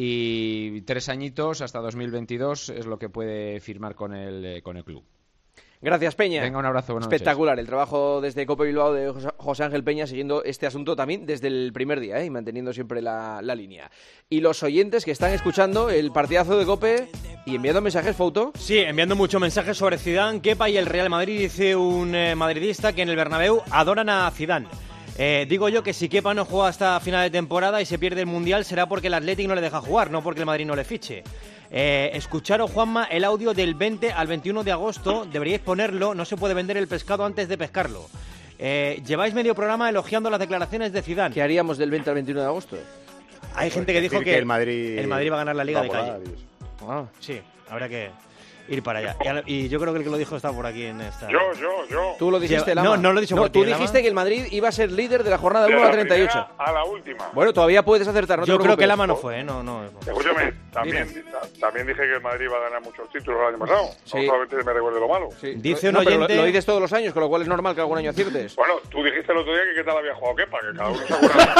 [SPEAKER 10] y tres añitos hasta dos mil veintidós es lo que puede firmar con el, eh, con el club.
[SPEAKER 1] Gracias, Peña.
[SPEAKER 10] Venga, un abrazo, buenas noches.
[SPEAKER 1] Espectacular el trabajo desde Cope Bilbao de José- José Ángel Peña, siguiendo este asunto también desde el primer día, ¿eh? Y manteniendo siempre la, la línea. Y los oyentes que están escuchando el partidazo de Cope y enviando mensajes, Fouto.
[SPEAKER 11] Sí, enviando muchos mensajes sobre Zidane, Kepa y el Real Madrid. Dice un eh, madridista que en el Bernabéu adoran a Zidane. Eh, digo yo que si Kepa no juega hasta final de temporada y se pierde el Mundial será porque el Athletic no le deja jugar, no porque el Madrid no le fiche. Eh, escucharos, Juanma, el audio del veinte al veintiuno de agosto, deberíais ponerlo, no se puede vender el pescado antes de pescarlo. Eh, lleváis medio programa elogiando las declaraciones de Zidane.
[SPEAKER 1] ¿Qué haríamos del veinte al veintiuno de agosto?
[SPEAKER 11] Hay gente que dijo
[SPEAKER 4] decir
[SPEAKER 11] que,
[SPEAKER 4] que el Madrid
[SPEAKER 11] el Madrid va a ganar la Liga
[SPEAKER 4] va
[SPEAKER 11] de
[SPEAKER 4] a
[SPEAKER 11] calle.
[SPEAKER 4] volar y eso.
[SPEAKER 1] Ah.
[SPEAKER 11] Sí, habrá que... ir para allá. Y, al- y yo creo que el que lo dijo está por aquí en esta...
[SPEAKER 6] Yo, yo, yo.
[SPEAKER 1] Tú lo dijiste,
[SPEAKER 11] Lleva-
[SPEAKER 1] Lama.
[SPEAKER 11] no, no lo he dicho por ti,
[SPEAKER 1] tú
[SPEAKER 11] Lama.
[SPEAKER 1] dijiste que el Madrid iba a ser líder de la jornada
[SPEAKER 6] De
[SPEAKER 1] uno a
[SPEAKER 6] la
[SPEAKER 1] treinta y ocho.
[SPEAKER 6] primera a la última.
[SPEAKER 1] Bueno, todavía puedes acertar, no te
[SPEAKER 11] Yo creo que
[SPEAKER 1] preocupes.
[SPEAKER 11] Lama no fue, ¿eh? No, no.
[SPEAKER 6] Escúchame, también, ta- también dije que el Madrid iba a ganar muchos títulos el año pasado.
[SPEAKER 1] Sí.
[SPEAKER 6] No solamente me recuerde lo malo.
[SPEAKER 1] Sí.
[SPEAKER 11] Dice un
[SPEAKER 1] No, pero lo-
[SPEAKER 11] oyente-
[SPEAKER 1] Lo, dices todos los años, con lo cual es normal que algún año aciertes.
[SPEAKER 6] Bueno, tú dijiste el otro día que qué tal había jugado Kepa, que cada uno se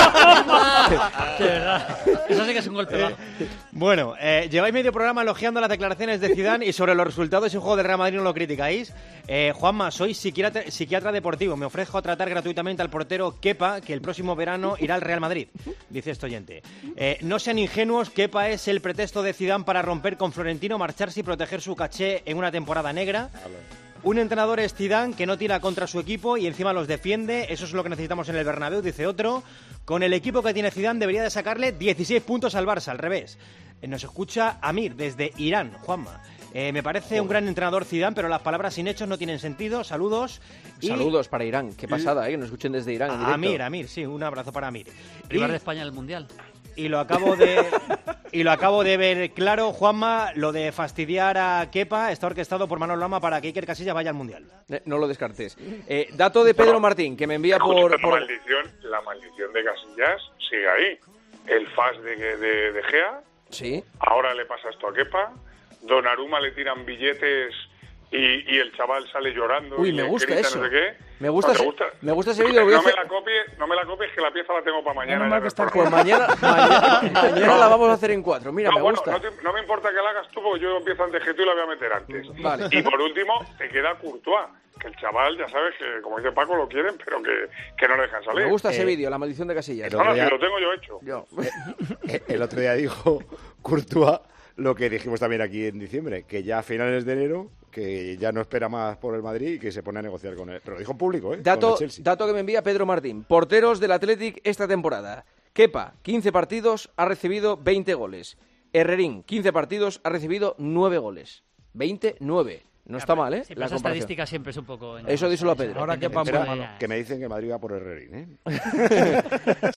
[SPEAKER 6] acuerda.
[SPEAKER 5] De verdad. Eso sí que es un golpe bajo.
[SPEAKER 11] Bueno, eh, lleváis medio programa elogiando las declaraciones de Zidane y sobre los resultados y el juego del Real Madrid no lo criticáis. Eh, Juanma, soy psiquiatra, psiquiatra deportivo. Me ofrezco a tratar gratuitamente al portero Kepa, que el próximo verano irá al Real Madrid, dice este oyente. Eh, no sean ingenuos, Kepa es el pretexto de Zidane para romper con Florentino, marcharse y proteger su caché en una temporada negra. Un entrenador es Zidane que no tira contra su equipo y encima los defiende. Eso es lo que necesitamos en el Bernabéu, dice otro. Con el equipo que tiene Zidane debería de sacarle dieciséis puntos al Barça, al revés. Eh, Nos escucha Amir desde Irán, Juanma. Eh, me parece un gran entrenador Zidane, pero las palabras sin hechos no tienen sentido. Saludos. Y
[SPEAKER 1] Saludos para Irán. Qué pasada, ¿eh? Que nos escuchen desde Irán en directo.
[SPEAKER 11] Amir, Amir, sí, un abrazo para Amir.
[SPEAKER 5] Rival
[SPEAKER 11] Y-
[SPEAKER 5] de España en el Mundial.
[SPEAKER 11] Y lo acabo de y lo acabo de ver claro, Juanma, lo de fastidiar a Kepa está orquestado por Manolo Lama para que Iker Casillas vaya al Mundial.
[SPEAKER 1] Eh, No lo descartes. Eh, dato de Pedro
[SPEAKER 6] Bueno,
[SPEAKER 1] Martín, que me envía
[SPEAKER 6] Escucha,
[SPEAKER 1] por...
[SPEAKER 6] La
[SPEAKER 1] por-
[SPEAKER 6] maldición, la maldición de Casillas sigue ahí. El fas de, de, de Gea,
[SPEAKER 1] Sí.
[SPEAKER 6] ahora le pasa esto a Kepa, Donnarumma le tiran billetes y, y el chaval sale llorando.
[SPEAKER 1] Uy,
[SPEAKER 6] y
[SPEAKER 1] me
[SPEAKER 6] le
[SPEAKER 1] gusta
[SPEAKER 6] grita
[SPEAKER 1] eso.
[SPEAKER 6] No sé qué.
[SPEAKER 1] Me gusta
[SPEAKER 6] No,
[SPEAKER 1] ese-
[SPEAKER 6] ¿te gusta?
[SPEAKER 1] me gusta ese vídeo, lo voy a
[SPEAKER 6] No me
[SPEAKER 1] hacer-
[SPEAKER 6] la copies, no me la copies, que la pieza la tengo para mañana.
[SPEAKER 2] Menos
[SPEAKER 6] ya
[SPEAKER 2] mal
[SPEAKER 6] en
[SPEAKER 2] que
[SPEAKER 6] el
[SPEAKER 2] está el
[SPEAKER 1] Pues
[SPEAKER 6] programa.
[SPEAKER 1] mañana, mañana, mañana la vamos a hacer en cuatro. Mira,
[SPEAKER 6] No,
[SPEAKER 1] me
[SPEAKER 6] bueno,
[SPEAKER 1] gusta.
[SPEAKER 6] no, te- no me importa que la hagas tú, porque yo empiezo antes que tú y la voy a meter antes.
[SPEAKER 1] Vale.
[SPEAKER 6] Y por último, te queda Courtois, que el chaval, ya sabes que, como dice Paco, lo quieren, pero que, que no le dejan salir.
[SPEAKER 1] Me gusta ese
[SPEAKER 4] Eh,
[SPEAKER 1] vídeo, la maldición de Casillas.
[SPEAKER 4] el
[SPEAKER 6] No, no,
[SPEAKER 4] otro
[SPEAKER 6] si
[SPEAKER 4] día-
[SPEAKER 6] lo tengo yo hecho.
[SPEAKER 1] Yo.
[SPEAKER 4] Eh, El otro día dijo Courtois lo que dijimos también aquí en diciembre, que ya a finales de enero, que ya no espera más por el Madrid y que se pone a negociar con él. Pero lo dijo en público, ¿eh? Con
[SPEAKER 1] Dato,
[SPEAKER 4] el Chelsea.
[SPEAKER 1] dato que me envía Pedro Martín. Porteros del Athletic esta temporada. Kepa, quince partidos, ha recibido veinte goles. Herrerín, quince partidos, ha recibido nueve goles. veinte, nueve. No está mal, ¿eh?
[SPEAKER 5] Sí, pero
[SPEAKER 1] La
[SPEAKER 5] esa
[SPEAKER 1] comparación.
[SPEAKER 5] estadística siempre es un poco...
[SPEAKER 1] Eso díselo a Pedro.
[SPEAKER 8] Ahora Kepa muy
[SPEAKER 4] Espera,
[SPEAKER 8] malo.
[SPEAKER 4] que me dicen que el Madrid va por Herrerín, ¿eh?